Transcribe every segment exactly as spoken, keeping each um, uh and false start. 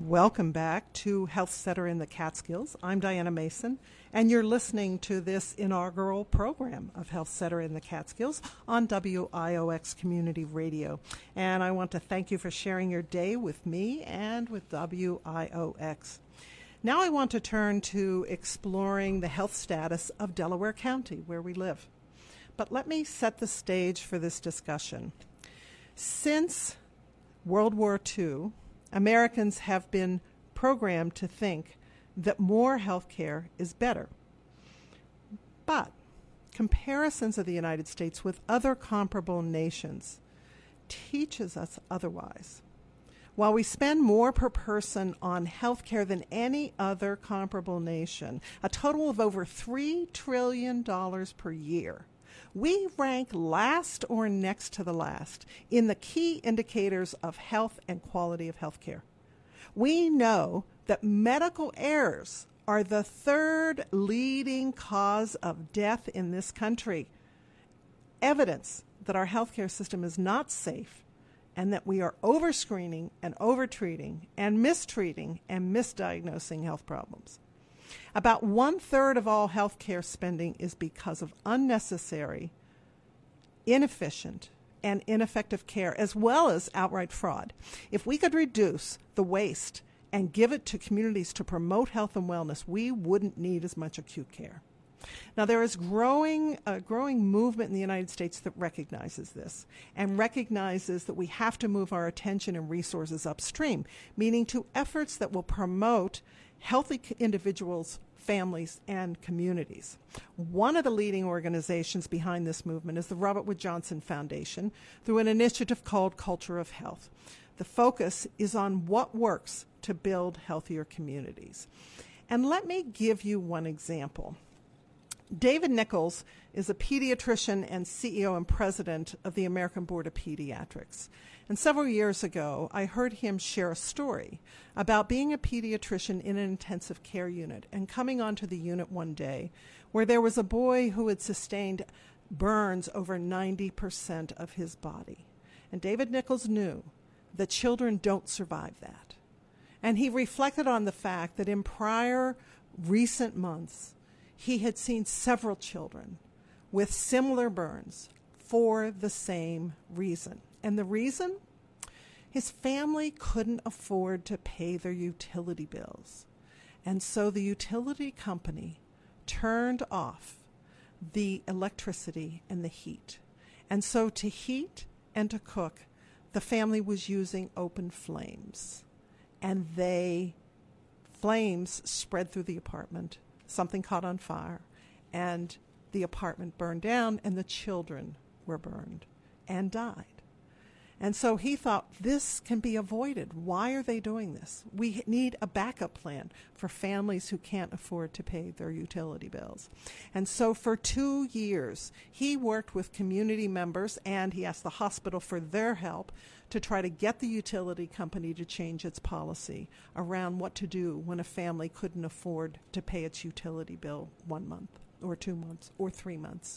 Welcome back to Health Center in the Catskills. I'm Diana Mason, and you're listening to this inaugural program of Health Center in the Catskills on W I O X Community Radio. And I want to thank you for sharing your day with me and with W I O X. Now I want to turn to exploring the health status of Delaware County, where we live. But let me set the stage for this discussion. Since World War Two, Americans have been programmed to think that more health care is better. But comparisons of the United States with other comparable nations teaches us otherwise. While we spend more per person on health care than any other comparable nation, a total of over three trillion dollars per year, we rank last or next to the last in the key indicators of health and quality of health care. We know that medical errors are the third leading cause of death in this country. Evidence that our healthcare system is not safe and that we are overscreening and overtreating and mistreating and misdiagnosing health problems. About one-third of all healthcare spending is because of unnecessary, inefficient, and ineffective care, as well as outright fraud. If we could reduce the waste and give it to communities to promote health and wellness, we wouldn't need as much acute care. Now, there is growing a growing movement in the United States that recognizes this and recognizes that we have to move our attention and resources upstream, meaning to efforts that will promote healthy individuals, families, and communities. One of the leading organizations behind this movement is the Robert Wood Johnson Foundation through an initiative called Culture of Health. The focus is on what works to build healthier communities. And let me give you one example. David Nichols is a pediatrician and C E O and president of the American Board of Pediatrics. And several years ago, I heard him share a story about being a pediatrician in an intensive care unit and coming onto the unit one day where there was a boy who had sustained burns over ninety percent of his body. And David Nichols knew that children don't survive that. And he reflected on the fact that in prior recent months, he had seen several children with similar burns for the same reason. And the reason? His family couldn't afford to pay their utility bills. And so the utility company turned off the electricity and the heat. And so to heat and to cook, the family was using open flames. And they, flames spread through the apartment. Something caught on fire, and the apartment burned down, and the children were burned and died. And so he thought, this can be avoided. Why are they doing this? We need a backup plan for families who can't afford to pay their utility bills. And so for two years, he worked with community members, and he asked the hospital for their help to try to get the utility company to change its policy around what to do when a family couldn't afford to pay its utility bill one month or two months or three months.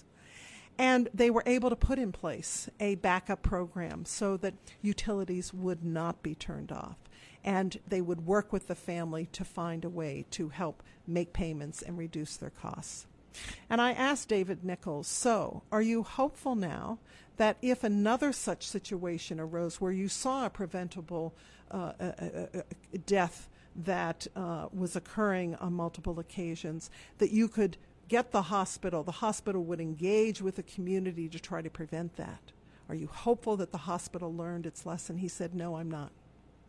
And they were able to put in place a backup program so that utilities would not be turned off. And they would work with the family to find a way to help make payments and reduce their costs. And I asked David Nichols, so are you hopeful now that if another such situation arose where you saw a preventable uh, uh, uh, death that uh, was occurring on multiple occasions, that you could get the hospital, the hospital would engage with the community to try to prevent that? Are you hopeful that the hospital learned its lesson? He said, no, I'm not.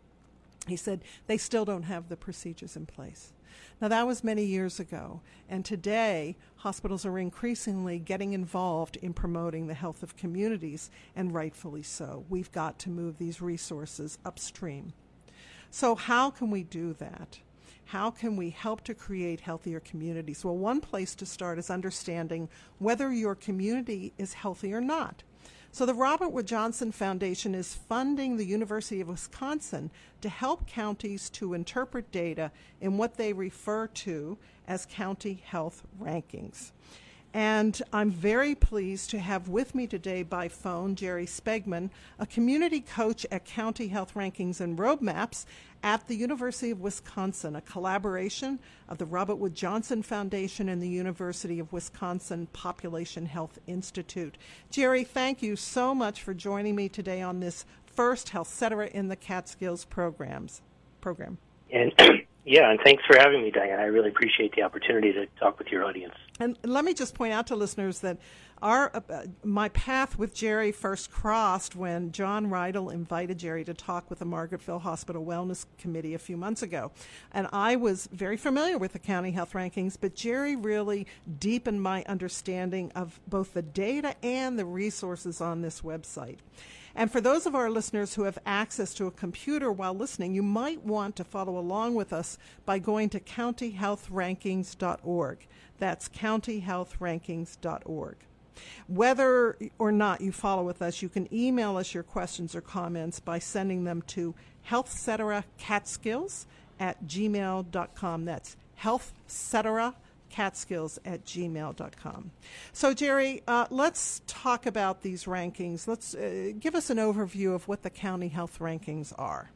He said, they still don't have the procedures in place. Now, that was many years ago, and today hospitals are increasingly getting involved in promoting the health of communities, and rightfully so. We've got to move these resources upstream. So how can we do that? How can we help to create healthier communities? Well, one place to start is understanding whether your community is healthy or not. So the Robert Wood Johnson Foundation is funding the University of Wisconsin to help counties to interpret data in what they refer to as county health rankings. And I'm very pleased to have with me today by phone Jerry Spegman, a community coach at County Health Rankings and Roadmaps at the University of Wisconsin, a collaboration of the Robert Wood Johnson Foundation and the University of Wisconsin Population Health Institute. Jerry, thank you so much for joining me today on this first Health Cetera in the Catskills programs program. And yeah, and thanks for having me, Diane. I really appreciate the opportunity to talk with your audience. And let me just point out to listeners that our uh, my path with Jerry first crossed when John Rydell invited Jerry to talk with the Margaretville Hospital Wellness Committee a few months ago. And I was very familiar with the county health rankings, but Jerry really deepened my understanding of both the data and the resources on this website. And for those of our listeners who have access to a computer while listening, you might want to follow along with us by going to county health rankings dot org. That's county health rankings dot org. Whether or not you follow with us, you can email us your questions or comments by sending them to healthceteracatskills at gmail dot com. That's healthcetera catskills at gmail dot com. So, Jerry, uh, let's talk about these rankings. Let's uh, give us an overview of what the county health rankings are.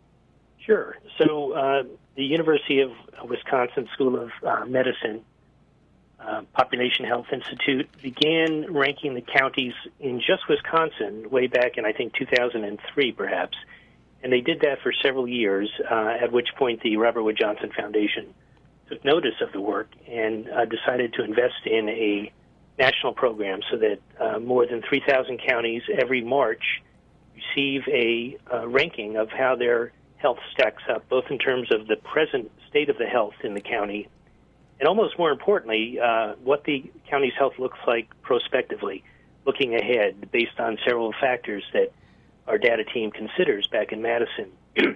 Sure. So, uh, the University of Wisconsin School of uh, Medicine uh, Population Health Institute began ranking the counties in just Wisconsin way back in, I think, two thousand three, perhaps. And they did that for several years, uh, at which point the Robert Wood Johnson Foundation took notice of the work and uh, decided to invest in a national program so that uh, more than three thousand counties every March receive a uh, ranking of how their health stacks up, both in terms of the present state of the health in the county and almost more importantly, uh, what the county's health looks like prospectively, looking ahead based on several factors that our data team considers back in Madison.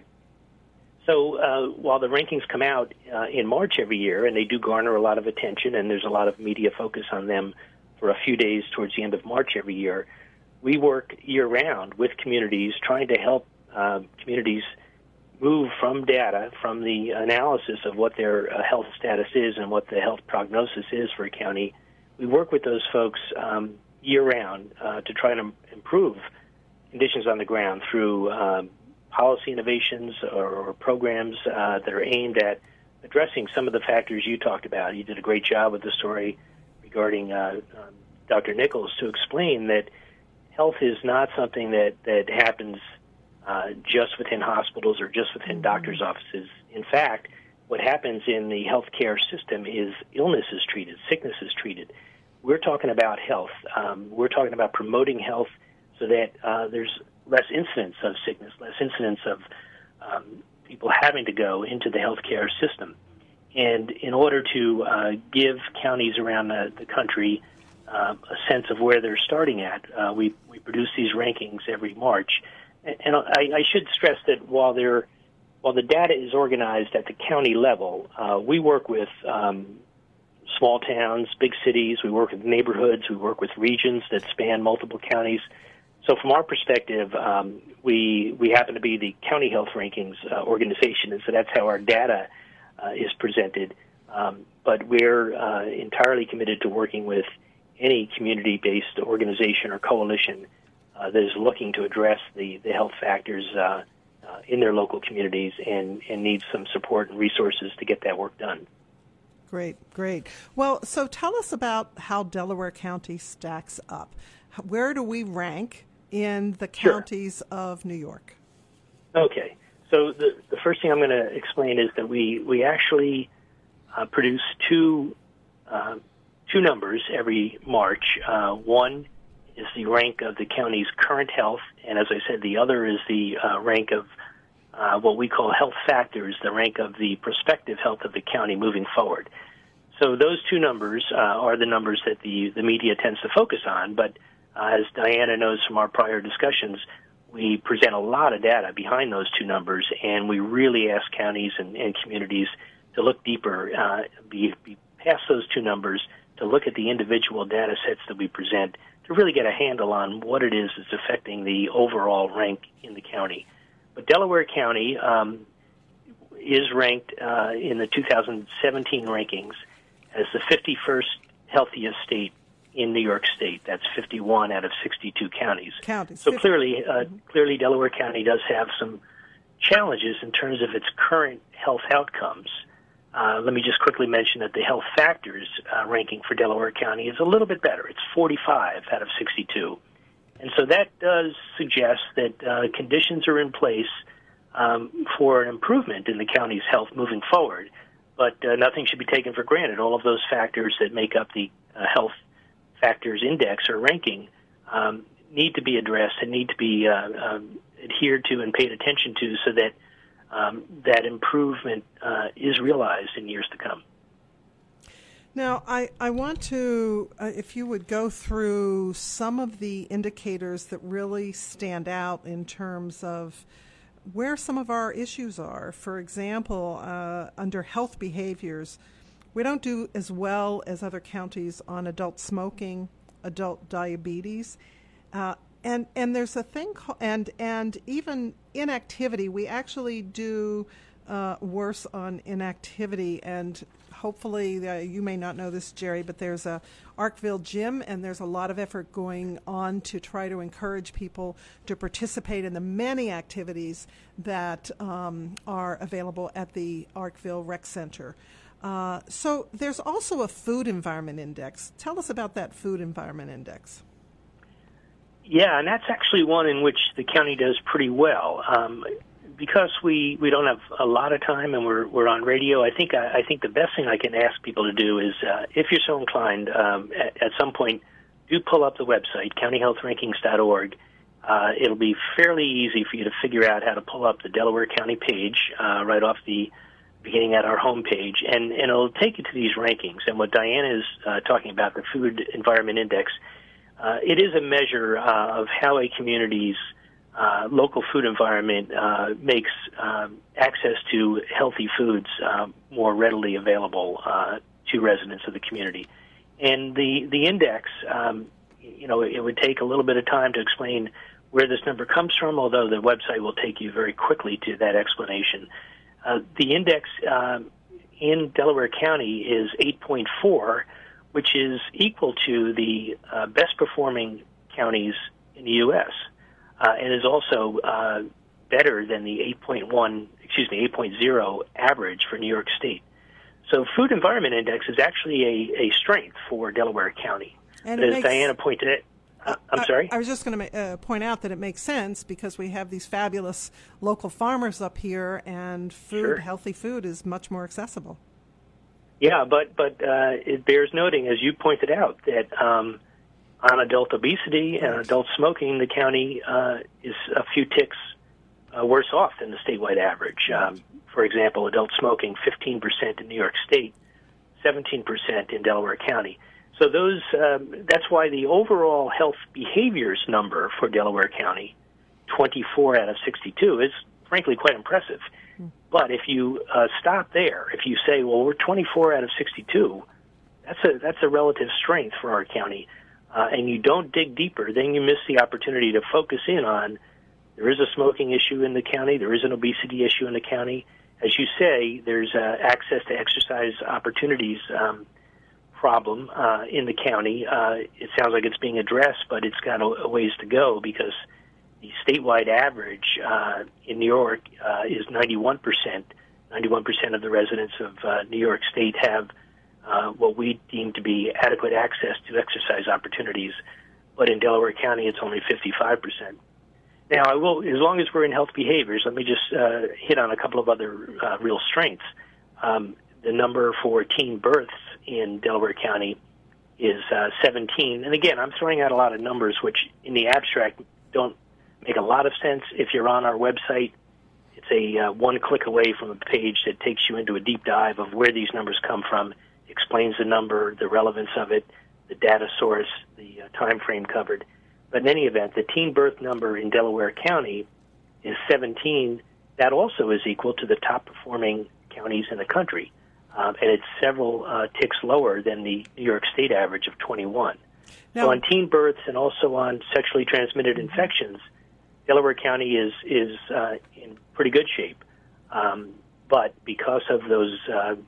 So uh, while the rankings come out uh, in March every year, and they do garner a lot of attention, and there's a lot of media focus on them for a few days towards the end of March every year, we work year-round with communities trying to help uh, communities move from data, from the analysis of what their uh, health status is and what the health prognosis is for a county. We work with those folks um, year-round uh, to try to improve conditions on the ground through um, policy innovations or, or programs uh, that are aimed at addressing some of the factors you talked about. You did a great job with the story regarding uh, um, Doctor Nichols to explain that health is not something that, that happens uh, just within hospitals or just within mm-hmm. doctors' offices. In fact, what happens in the healthcare system is illness is treated, sickness is treated. We're talking about health. Um, we're talking about promoting health so that uh, there's less incidence of sickness, less incidence of um, people having to go into the healthcare system. And in order to uh, give counties around the, the country uh, a sense of where they're starting at, uh, we, we produce these rankings every March. And, and I, I should stress that while they're, while the data is organized at the county level, uh, we work with um, small towns, big cities, we work with neighborhoods, we work with regions that span multiple counties. So from our perspective, um, we we happen to be the county health rankings uh, organization, and so that's how our data uh, is presented. Um, but we're uh, entirely committed to working with any community-based organization or coalition uh, that is looking to address the, the health factors uh, uh, in their local communities and, and needs some support and resources to get that work done. Great, great. Well, so tell us about how Delaware County stacks up. Where do we rank in the counties Sure. of New York? Okay. So the, the first thing I'm going to explain is that we, we actually uh, produce two uh, two numbers every March. Uh, one is the rank of the county's current health, and as I said, the other is the uh, rank of uh, what we call health factors, the rank of the prospective health of the county moving forward. So those two numbers uh, are the numbers that the, the media tends to focus on, but Uh, as Diana knows from our prior discussions, we present a lot of data behind those two numbers, and we really ask counties and, and communities to look deeper, uh, be, be past those two numbers, to look at the individual data sets that we present to really get a handle on what it is that's affecting the overall rank in the county. But Delaware County um, is ranked uh, in the two thousand seventeen rankings as the fifty-first healthiest state in New York State. That's fifty-one out of sixty-two counties. Counties. So clearly, uh, mm-hmm. clearly Delaware County does have some challenges in terms of its current health outcomes. Uh, let me just quickly mention that the health factors uh, ranking for Delaware County is a little bit better. It's forty-five out of sixty-two. And so that does suggest that uh, conditions are in place um, for an improvement in the county's health moving forward. But uh, nothing should be taken for granted. All of those factors that make up the uh, health factors index or ranking um, need to be addressed and need to be uh, um, adhered to and paid attention to so that um, that improvement uh, is realized in years to come. Now, I, I want to, uh, if you would go through some of the indicators that really stand out in terms of where some of our issues are. For example, uh, under health behaviors, we don't do as well as other counties on adult smoking, adult diabetes, uh, and and there's a thing called, and and even inactivity. We actually do uh, worse on inactivity, and hopefully uh, you may not know this, Jerry, but there's a Arkville gym, and there's a lot of effort going on to try to encourage people to participate in the many activities that um, are available at the Arkville Rec Center. Uh, so there's also a food environment index. Tell us about that food environment index. Yeah, and that's actually one in which the county does pretty well. Um, because we, we don't have a lot of time and we're we're on radio, I think I, I think the best thing I can ask people to do is, uh, if you're so inclined, um, at, at some point, do pull up the website, county health rankings dot org. Uh, it'll be fairly easy for you to figure out how to pull up the Delaware County page uh, right off the beginning at our homepage, and, and it'll take you to these rankings. And what Diana is uh, talking about, the Food Environment Index, uh, it is a measure uh, of how a community's uh, local food environment uh, makes um, access to healthy foods uh, more readily available uh, to residents of the community. And the, the index, um, you know, it would take a little bit of time to explain where this number comes from, although the website will take you very quickly to that explanation. Uh, the index um, in Delaware County is eight point four, which is equal to the uh, best performing counties in the U S, uh, and is also uh, better than the eight point one, excuse me, eight point oh average for New York State. So Food Environment Index is actually a, a strength for Delaware County. And as makes, Diana pointed out, uh, I'm I, sorry? I was just going to uh, point out that it makes sense because we have these fabulous local farmers up here, and food, Sure. healthy food, is much more accessible. Yeah, but but uh, it bears noting, as you pointed out, that um, on adult obesity and adult smoking, the county uh, is a few ticks uh, worse off than the statewide average. Um, for example, adult smoking, fifteen percent in New York State, seventeen percent in Delaware County. So those um, that's why the overall health behaviors number for Delaware County, twenty-four out of sixty-two, is frankly quite impressive. But if you uh, stop there, if you say, well, we're twenty-four out of sixty-two, that's a that's a relative strength for our county, uh, and you don't dig deeper, then you miss the opportunity to focus in on there is a smoking issue in the county, there is an obesity issue in the county. As you say, there's uh, access to exercise opportunities um, problem uh, in the county. Uh, it sounds like it's being addressed, but it's got a, a ways to go because the statewide average uh, in New York uh, is ninety-one percent. ninety-one percent of the residents of uh, New York State have uh, what we deem to be adequate access to exercise opportunities, but in Delaware County it's only fifty-five percent. Now, I will, as long as we're in health behaviors, let me just uh, hit on a couple of other uh, real strengths. Um, the number for teen births in Delaware County is uh, seventeen. And again, I'm throwing out a lot of numbers which in the abstract don't make a lot of sense. If you're on our website, it's a uh, one click away from a page that takes you into a deep dive of where these numbers come from, explains the number, the relevance of it, the data source, the uh, time frame covered. But in any event, the teen birth number in Delaware County is seventeen. That also is equal to the top performing counties in the country. Um, and it's several uh, ticks lower than the New York State average of twenty-one. Now, so on teen births and also on sexually transmitted infections, Delaware County is is uh, in pretty good shape, um, but because of those uh,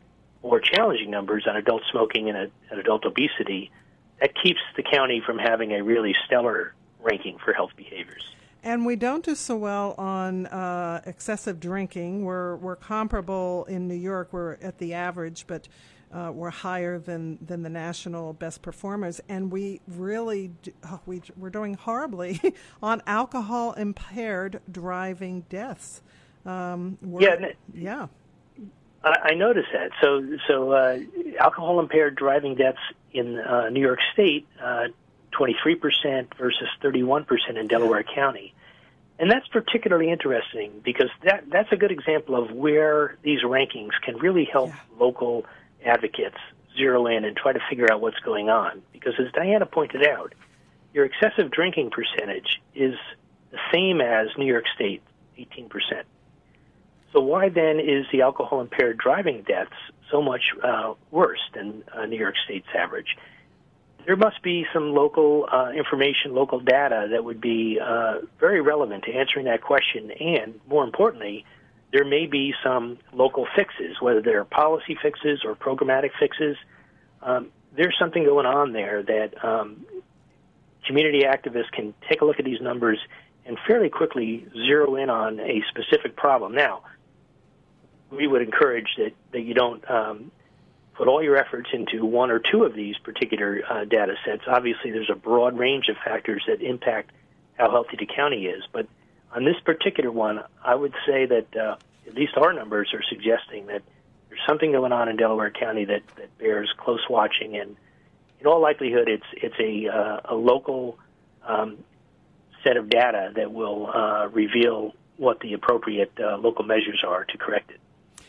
more challenging numbers on adult smoking and, and adult obesity, that keeps the county from having a really stellar ranking for health behaviors. And we don't do so well on uh, excessive drinking. We're we're comparable in New York. We're at the average, but uh, we're higher than, than the national best performers. And we really do, oh, we we're doing horribly on alcohol impaired driving deaths. Um, yeah, yeah. I, I noticed that. So so uh, alcohol impaired driving deaths in uh, New York State. Uh, twenty-three percent versus thirty-one percent in Delaware County. And that's particularly interesting because that, that's a good example of where these rankings can really help yeah. local advocates zero in and try to figure out what's going on. Because as Diana pointed out, your excessive drinking percentage is the same as New York State, eighteen percent. So why then is the alcohol-impaired driving deaths so much uh, worse than uh, New York State's average? There must be some local uh, information, local data that would be uh, very relevant to answering that question. And more importantly, there may be some local fixes, whether they're policy fixes or programmatic fixes. Um, there's something going on there that um, community activists can take a look at these numbers and fairly quickly zero in on a specific problem. Now, we would encourage that, that you don't um, put all your efforts into one or two of these particular uh, data sets. Obviously, there's a broad range of factors that impact how healthy the county is. But on this particular one, I would say that uh, at least our numbers are suggesting that there's something going on in Delaware County that, that bears close watching. And in all likelihood, it's it's a, uh, a local um, set of data that will uh, reveal what the appropriate uh, local measures are to correct it.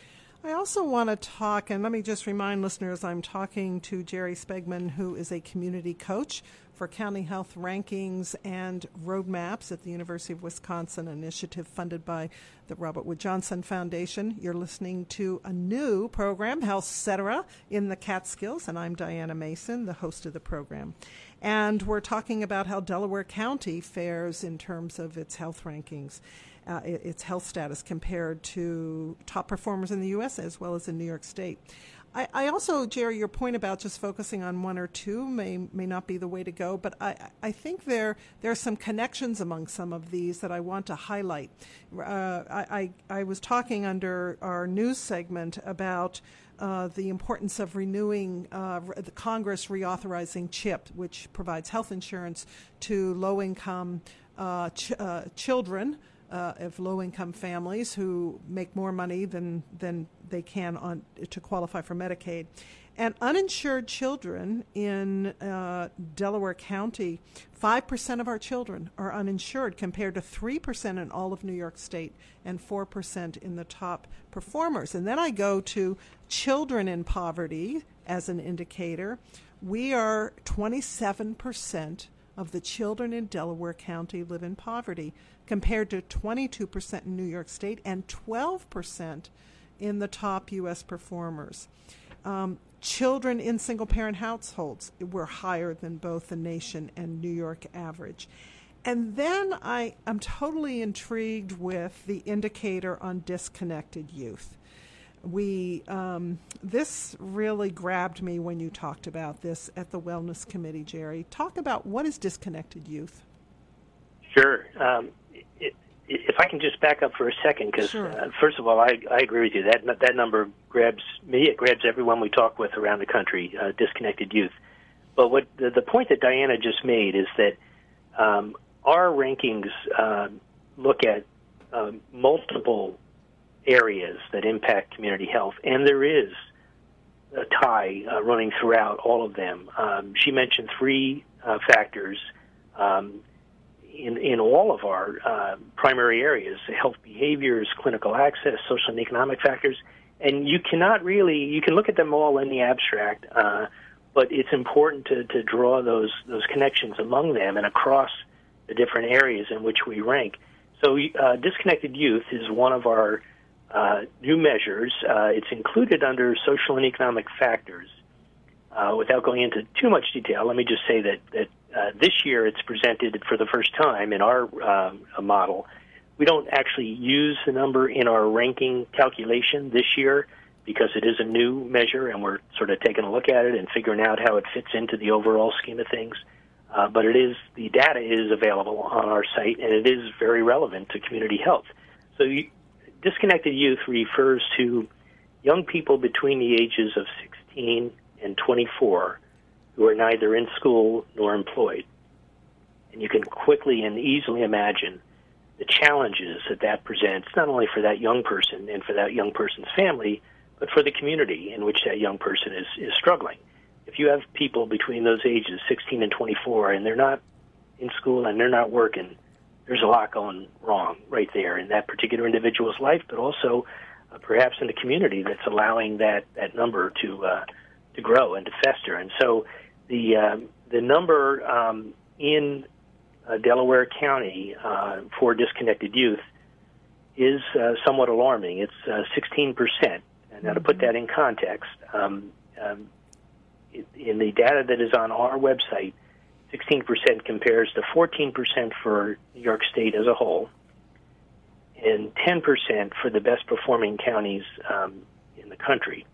I also want to talk, and let me just remind listeners, I'm talking to Jerry Spegman, who is a community coach for county health rankings and roadmaps at the University of Wisconsin, an initiative funded by the Robert Wood Johnson Foundation. You're listening to a new program, Health Cetera, in the Catskills, and I'm Diana Mason, the host of the program. And we're talking about how Delaware County fares in terms of its health rankings. Uh, its health status compared to top performers in the U S as well as in New York State. I, I also, Jerry, your point about just focusing on one or two may may not be the way to go, but I, I think there there are some connections among some of these that I want to highlight. Uh, I, I, I was talking under our news segment about Uh, the importance of renewing uh, the Congress reauthorizing CHIP, which provides health insurance to low-income uh, ch- uh, children uh, of low-income families who make more money than than they can on to qualify for Medicaid. And uninsured children in uh, Delaware County, five percent of our children are uninsured compared to three percent in all of New York State and four percent in the top performers. And then I go to children in poverty as an indicator. We are twenty-seven percent of the children in Delaware County live in poverty compared to twenty-two percent in New York State and twelve percent in the top U S performers. Um, Children in single-parent households were higher than both the nation and New York average. And then I am totally intrigued with the indicator on disconnected youth. We um, this really grabbed me when you talked about this at the Wellness Committee, Jerry. Talk about what is disconnected youth. Sure. Um, it, If I can just back up for a second, because sure. uh, first of all, I, I agree with you. That that number grabs me. It grabs everyone we talk with around the country, uh, disconnected youth. But what the, the point that Diana just made is that um, our rankings uh, look at uh, multiple areas that impact community health, and there is a tie uh, running throughout all of them. Um, she mentioned three uh, factors. Um, In, in all of our uh, primary areas, health behaviors, clinical access, social and economic factors, and you cannot really, you can look at them all in the abstract, uh, but it's important to, to draw those those connections among them and across the different areas in which we rank. So uh, disconnected youth is one of our uh, new measures. Uh, it's included under social and economic factors. Uh, without going into too much detail, let me just say that, that uh, this year it's presented for the first time in our um, model. We don't actually use the number in our ranking calculation this year because it is a new measure, and we're sort of taking a look at it and figuring out how it fits into the overall scheme of things. Uh, but it is the data is available on our site, and it is very relevant to community health. So you, disconnected youth refers to young people between the ages of sixteen and twenty-four who are neither in school nor employed. And you can quickly and easily imagine the challenges that that presents, not only for that young person and for that young person's family, but for the community in which that young person is, is struggling. If you have people between those ages, sixteen and twenty-four, and they're not in school and they're not working, there's a lot going wrong right there in that particular individual's life, but also uh, perhaps in the community that's allowing that, that number to uh, to grow and to fester. And so the uh, the number um, in uh, Delaware County uh, for disconnected youth is uh, somewhat alarming. It's uh, sixteen percent. And now to put that in context, um, um, in the data that is on our website, sixteen percent compares to fourteen percent for New York State as a whole, and ten percent for the best performing counties um, in the country.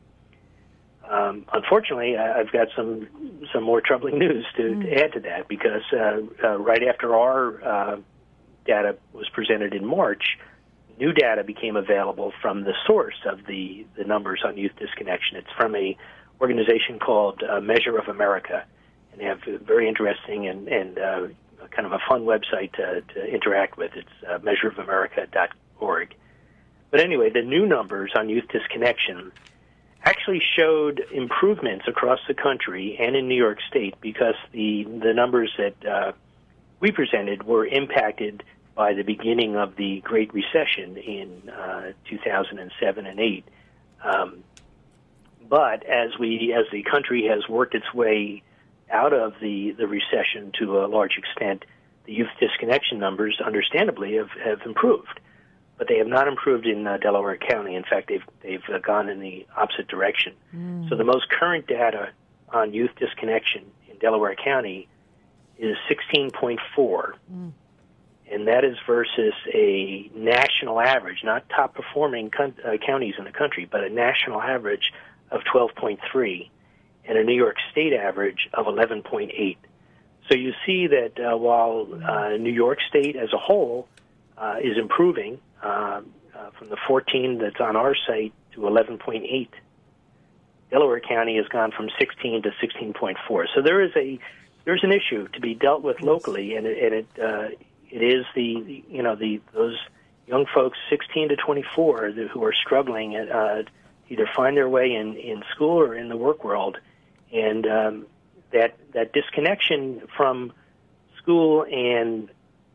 Um, unfortunately, I've got some some more troubling news to, mm. to add to that, because uh, uh, right after our uh, data was presented in March, new data became available from the source of the, the numbers on youth disconnection. It's from a organization called uh, Measure of America, and they have a very interesting and, and uh, kind of a fun website to, to interact with. It's uh, measure of america dot org. But anyway, the new numbers on youth disconnection actually showed improvements across the country and in New York State, because the, the numbers that uh, we presented were impacted by the beginning of the Great Recession in uh, two thousand seven and eight. Um, But as we, as the country has worked its way out of the, the recession to a large extent, the youth disconnection numbers, understandably, have, have improved. But they have not improved in uh, Delaware County. In fact, they've they've uh, gone in the opposite direction. Mm. So the most current data on youth disconnection in Delaware County is sixteen point four, mm. and that is versus a national average, not top performing con- uh, counties in the country, but a national average of twelve point three, and a New York State average of eleven point eight. So you see that uh, while uh, New York State as a whole uh, is improving uh, uh, from the fourteen that's on our site to eleven point eight, Delaware County has gone from sixteen to sixteen point four. So there is a there's an issue to be dealt with locally, and it, and it uh, it is the you know the those young folks sixteen to twenty-four who are struggling at uh, either find their way in, in school or in the work world, and um, that that disconnection from school and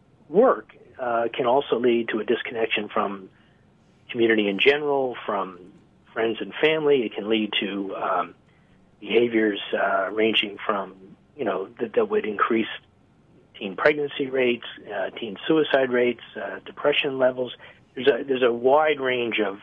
work uh, can also lead to a disconnection from community in general, from friends and family. It can lead to um, behaviors uh, ranging from, you know, that, that would increase teen pregnancy rates, uh, teen suicide rates, uh, depression levels. There's a, there's a wide range of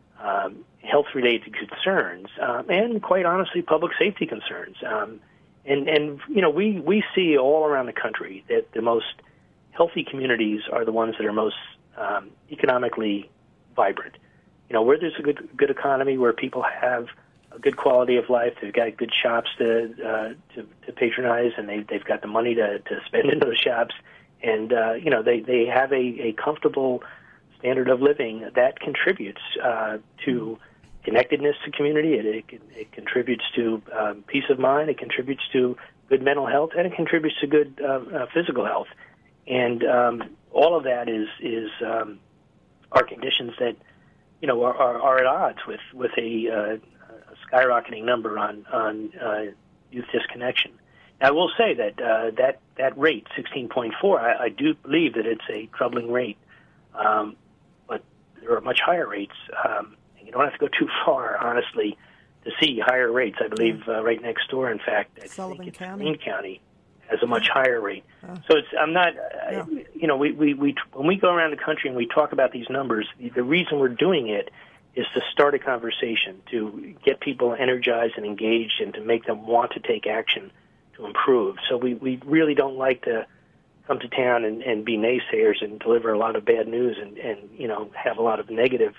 um, health-related concerns, um, and quite honestly, public safety concerns. Um, and, and, you know, we, we see all around the country that the most healthy communities are the ones that are most um, economically vibrant. You know, where there's a good good economy, where people have a good quality of life, they've got good shops to uh, to, to patronize, and they, they've got the money to, to spend in those shops, and, uh, you know, they, they have a, a comfortable standard of living that contributes uh, to connectedness to community. It, it, it contributes to um, peace of mind. It contributes to good mental health, and it contributes to good uh, uh, physical health. And um, all of that is is um, are conditions that, you know, are, are, are at odds with with a, uh, a skyrocketing number on on uh, youth disconnection. Now, I will say that uh, that that rate, sixteen point four, I, I do believe that it's a troubling rate, um, but there are much higher rates. Um, and you don't have to go too far, honestly, to see higher rates. I believe uh, right next door, in fact, I Sullivan think it's County. Greene County has a much higher rate. Oh. So it's I'm not, Yeah. I, you know, we, we, we when we go around the country and we talk about these numbers, the, the reason we're doing it is to start a conversation, to get people energized and engaged, and to make them want to take action to improve. So we, we really don't like to come to town and, and be naysayers and deliver a lot of bad news and, and, you know, have a lot of negative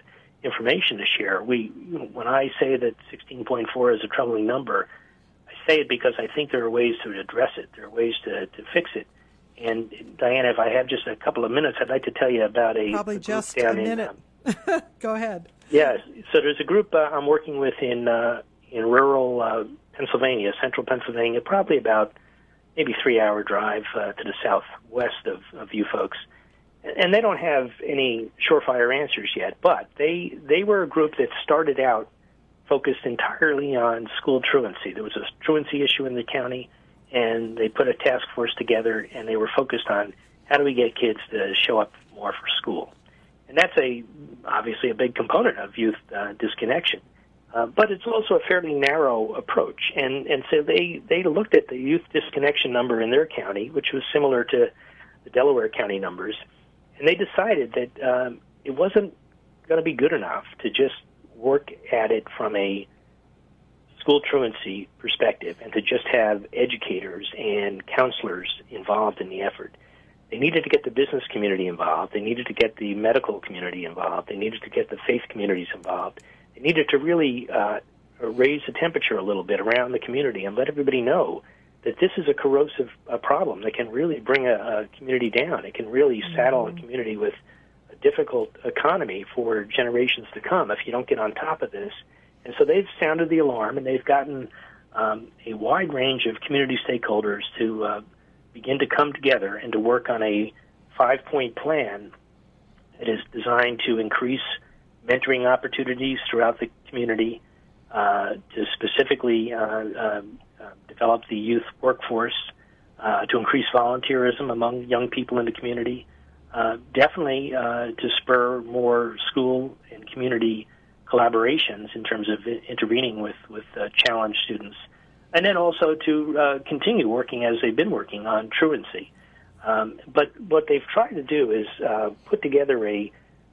information to share. We, when I say that sixteen point four is a troubling number, I say it because I think there are ways to address it. There are ways to, to fix it. And Diana, if I have just a couple of minutes, I'd like to tell you about a probably a just down a minute. In, um, Go ahead. Yes. So there's a group uh, I'm working with in uh, in rural uh, Pennsylvania, central Pennsylvania, probably about maybe three-hour drive uh, to the southwest of, of you folks. And they don't have any surefire answers yet, but they they were a group that started out focused entirely on school truancy. There was a truancy issue in the county, and they put a task force together, and they were focused on how do we get kids to show up more for school. And that's a obviously a big component of youth uh, disconnection. Uh, but it's also a fairly narrow approach. And, and so they, they looked at the youth disconnection number in their county, which was similar to the Delaware County numbers, and they decided that um, it wasn't going to be good enough to just work at it from a school truancy perspective and to just have educators and counselors involved in the effort. They needed to get the business community involved. They needed to get the medical community involved. They needed to get the faith communities involved. They needed to really uh, raise the temperature a little bit around the community and let everybody know that this is a corrosive uh, problem that can really bring a, a community down. It can really mm-hmm. saddle a community with a difficult economy for generations to come if you don't get on top of this. And so they've sounded the alarm, and they've gotten um, a wide range of community stakeholders to uh, begin to come together and to work on a five-point plan that is designed to increase mentoring opportunities throughout the community, uh, to specifically uh, uh, uh, develop the youth workforce, uh, to increase volunteerism among young people in the community, uh, definitely uh, to spur more school and community collaborations in terms of intervening with, with uh, challenged students, and then also to uh, continue working as they've been working on truancy. Um, but what they've tried to do is uh, put together a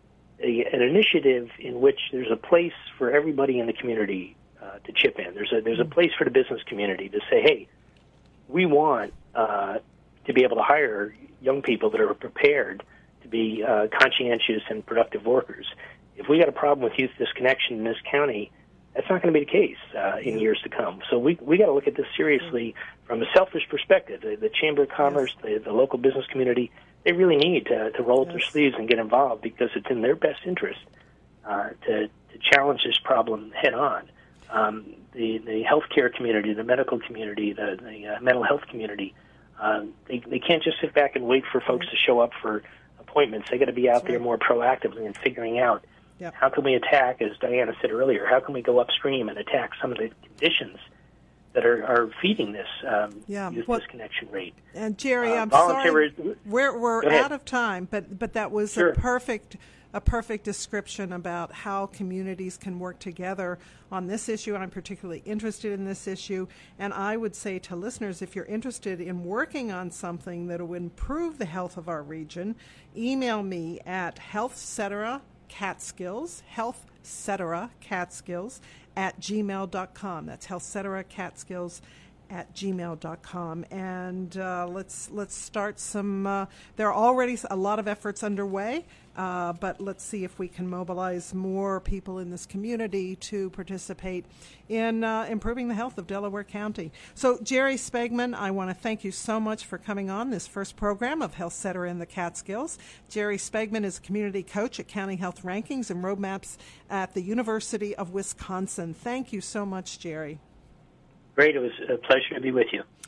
A, an initiative in which there's a place for everybody in the community uh, to chip in. There's a there's a place for the business community to say, hey, we want uh, to be able to hire young people that are prepared to be uh, conscientious and productive workers. If we got a problem with youth disconnection in this county, that's not going to be the case uh, in years to come. So we we got to look at this seriously from a selfish perspective. The, the Chamber of Commerce, the, the local business community, they really need to, to roll up their sleeves and get involved because it's in their best interest uh, to, to challenge this problem head on. Um, the, the healthcare community, the medical community, the, the uh, mental health community, uh, they, they can't just sit back and wait for folks to show up for appointments. They got to be out there more proactively and figuring out yep. how can we attack, as Diana said earlier, how can we go upstream and attack some of the conditions that are, are feeding this um, yeah. youth well, disconnection rate. And Jerry, uh, I'm sorry, we're we're out of time, but but that was sure. a perfect a perfect description about how communities can work together on this issue. I'm particularly interested in this issue, and I would say to listeners, if you're interested in working on something that will improve the health of our region, email me at healthcetera catskills healthcetera catskills at gmail dot com. That's healthcetera catskills at gmail dot com. And uh, let's let's start some, uh, there are already a lot of efforts underway, uh, but let's see if we can mobilize more people in this community to participate in uh, improving the health of Delaware County. So, Jerry Spegman, I want to thank you so much for coming on this first program of HealthCetera in the Catskills. Jerry Spegman is a community coach at County Health Rankings and Roadmaps at the University of Wisconsin. Thank you so much, Jerry. Great. It was a pleasure to be with you.